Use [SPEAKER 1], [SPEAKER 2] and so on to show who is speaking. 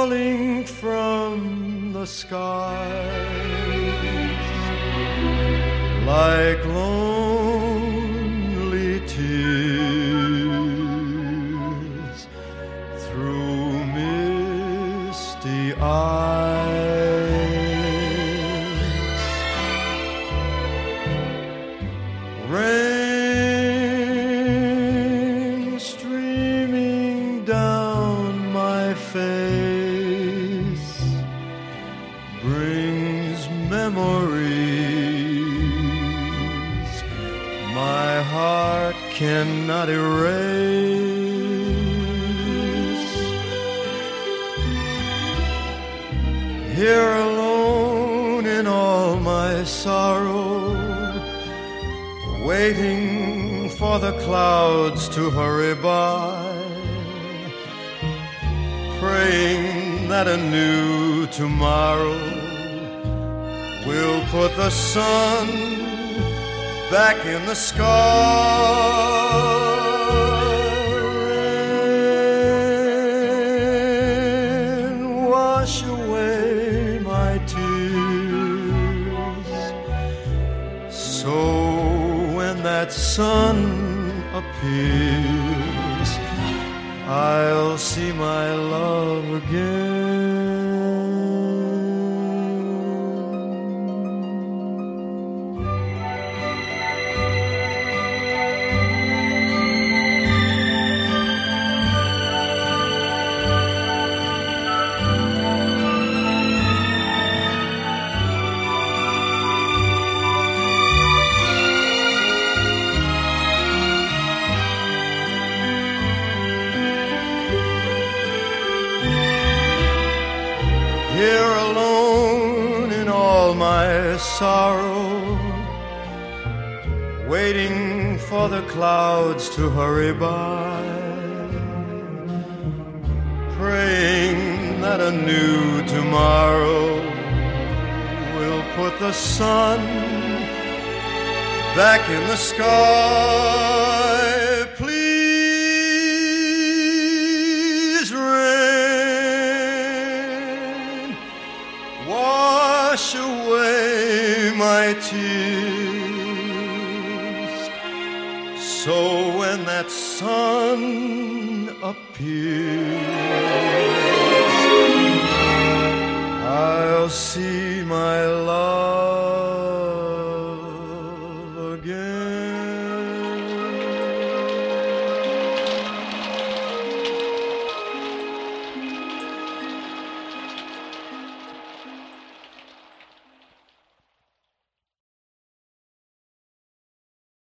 [SPEAKER 1] falling from the skies like lonely tears through misty eyes. Rain streaming down my face brings memories my heart cannot erase. Here alone in all my sorrow, waiting for the clouds to hurry by, praying that a new tomorrow will put the sun back in the sky. Rain, wash away my tears, so when that sun appears, I'll see my love again. Here alone in all my sorrow, waiting for the clouds to hurry by, praying that a new tomorrow will put the sun back in the sky. Please, rain, wash away my tears, so when that sun appears, I'll see my love